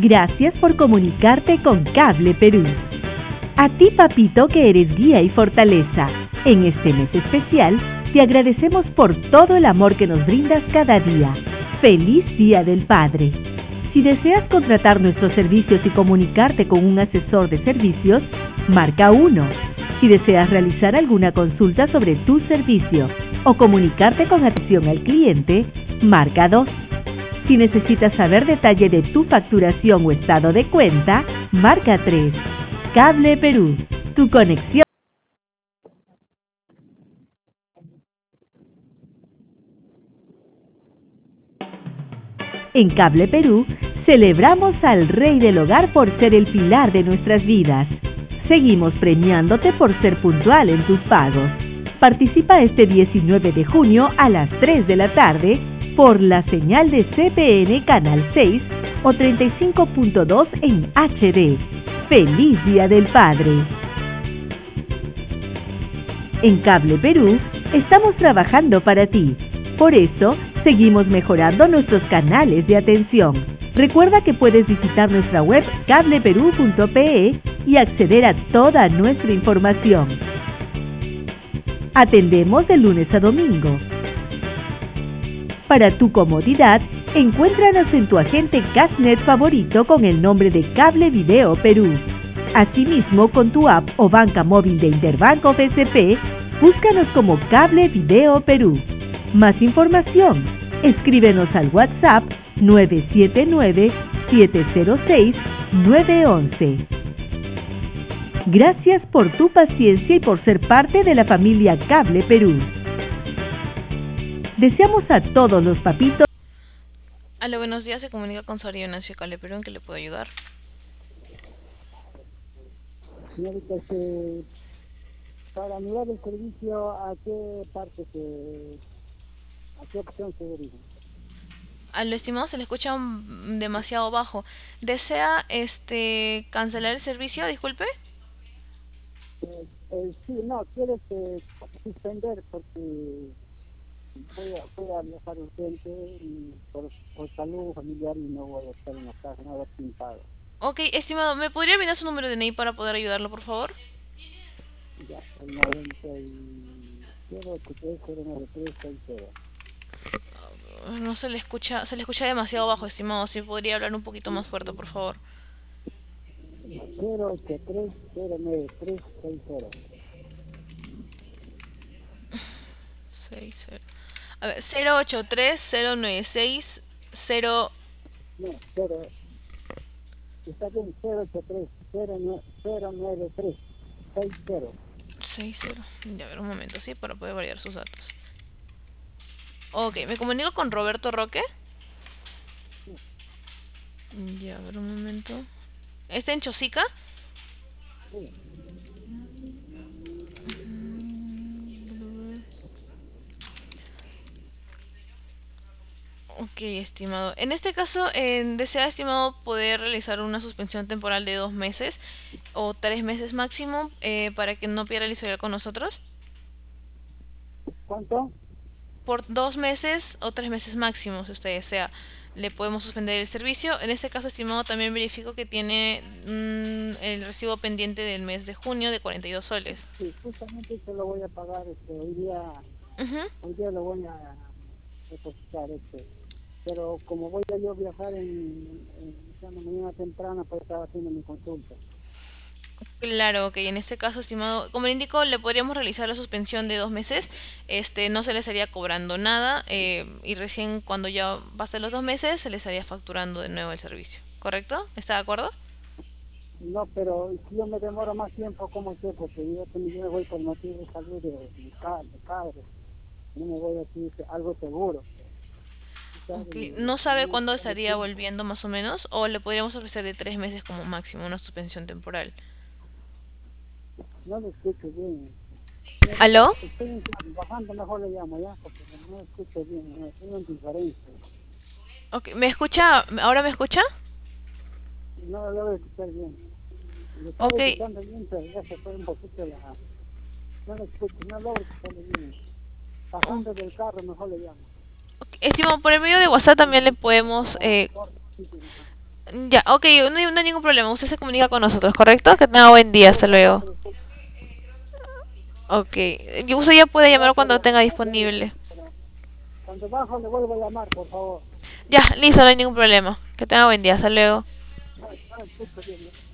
Gracias por comunicarte con Cable Perú. A ti, papito, que eres guía y fortaleza. En este mes especial, te agradecemos por todo el amor que nos brindas cada día. ¡Feliz Día del Padre! Si deseas contratar nuestros servicios y comunicarte con un asesor de servicios, marca 1. Si deseas realizar alguna consulta sobre tu servicio o comunicarte con atención al cliente, marca 2. Si necesitas saber detalle de tu facturación o estado de cuenta, marca 3. Cable Perú, tu conexión. En Cable Perú, celebramos al Rey del Hogar por ser el pilar de nuestras vidas. Seguimos premiándote por ser puntual en tus pagos. Participa este 19 de junio a las 3 de la tarde por la señal de CPN Canal 6 o 35.2 en HD. ¡Feliz Día del Padre! En Cable Perú, estamos trabajando para ti. Por eso, seguimos mejorando nuestros canales de atención. Recuerda que puedes visitar nuestra web cableperú.pe y acceder a toda nuestra información. Atendemos de lunes a domingo. Para tu comodidad, encuéntranos en tu agente Cashnet favorito con el nombre de Cable Video Perú. Asimismo, con tu app o banca móvil de Interbanco BCP, búscanos como Cable Video Perú. Más información, escríbenos al WhatsApp 979-706-911. Gracias por tu paciencia y por ser parte de la familia Cable Perú. Deseamos a todos los papitos. Aló, buenos días, se comunica con Soria Ignacio Cable Perú, ¿en qué le puedo ayudar? Señorita, para anular el servicio, ¿a qué opción se dirige? Al estimado se le escucha demasiado bajo. ¿Desea cancelar el servicio? Disculpe. Sí, no, quiero suspender porque voy a viajar urgente y por salud familiar y no voy a estar en la casa, no voy a estar sin pago. Ok, estimado, ¿me podría brindar su número de DNI para poder ayudarlo, por favor? Ya, el 90 No se le escucha demasiado bajo, estimado. Si podría hablar un poquito más fuerte, por favor. 083-093-60. 60. A ver, 083-096-0... No, 0. Está bien, 083-093-60. 60. Ya, a ver, un momento, ¿sí? Para poder variar sus datos. Ok, me comunico con Roberto Roque. Ya, a ver, un momento. ¿Está en Chosica? Sí. Ok, estimado. En este caso, ¿desea, estimado, poder realizar una suspensión temporal de 2 meses o 3 meses máximo para que no pierda el historial con nosotros? ¿Cuánto? Por 2 meses o 3 meses máximo, si usted desea, le podemos suspender el servicio. En este caso, estimado, también verifico que tiene el recibo pendiente del mes de junio de 42 soles. Sí, justamente se lo voy a pagar hoy día. Hoy día lo voy a depositar pero como voy a yo viajar en mañana temprana, pues estaba haciendo mi consulta. Claro, ok, en este caso, estimado, como le indico, le podríamos realizar la suspensión de 2 meses, no se le estaría cobrando nada, y recién cuando ya pasen los 2 meses se le estaría facturando de nuevo el servicio, ¿correcto? ¿Está de acuerdo? No, pero si yo me demoro más tiempo, ¿cómo sé? Porque yo me voy por motivo de salud de padre, no me voy a decir algo seguro. Okay. ¿No sabe cuándo estaría volviendo más o menos? ¿O le podríamos ofrecer de 3 meses como máximo una suspensión temporal? No lo escucho bien. ¿Aló? Estoy bajando, mejor le llamo ya, porque no escucho bien, no tengo diferencia. Okay. ¿Me escucha? ¿Ahora me escucha? No lo voy a escuchar bien. Lo estaba Ok. escuchando bien, pero ya se fue un poquito no lo escucho, no logro escucharlo bien. Bajando del carro, mejor le llamo. Okay. Estimado, por el medio de WhatsApp también le podemos... Ya, ok, no hay ningún problema. Usted se comunica con nosotros, ¿correcto? Que tenga buen día, hasta luego. Ok, y usted ya puede llamar cuando tenga disponible. Cuando bajo le vuelvo a llamar, por favor. Ya, listo, no hay ningún problema. Que tenga buen día, hasta luego. Ay, ay, puta, Dios mío.